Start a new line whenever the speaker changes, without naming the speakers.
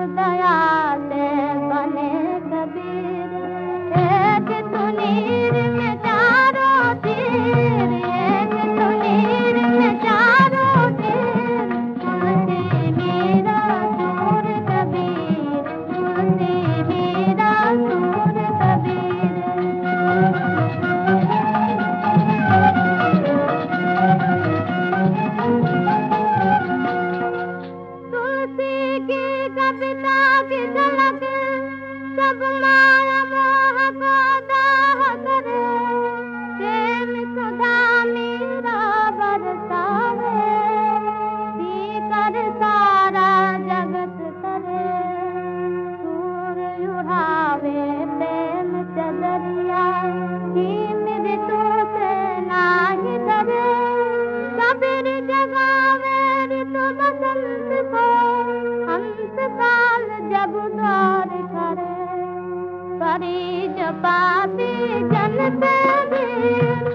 दया से बने कबीर। एक तुनीर में चारों तीर, एक तुनीर में चारों तीर। मुंशी मीरा सूर कबीर, मुंशी मीरा सूर कबीर। तुलसी की कविता की झलक सब माया मोह को दाह करे। प्रेम सुधा मीरा बरसावे, पीकर सारा जगत करे। सूर्य उड़ावे प्रेम चदरिया, हीम ऋतु से नाही डरे। कबीर जगावे ऋतु बसंत को, हंस काल जब द्वार करे। करी जो पापी जन पे भी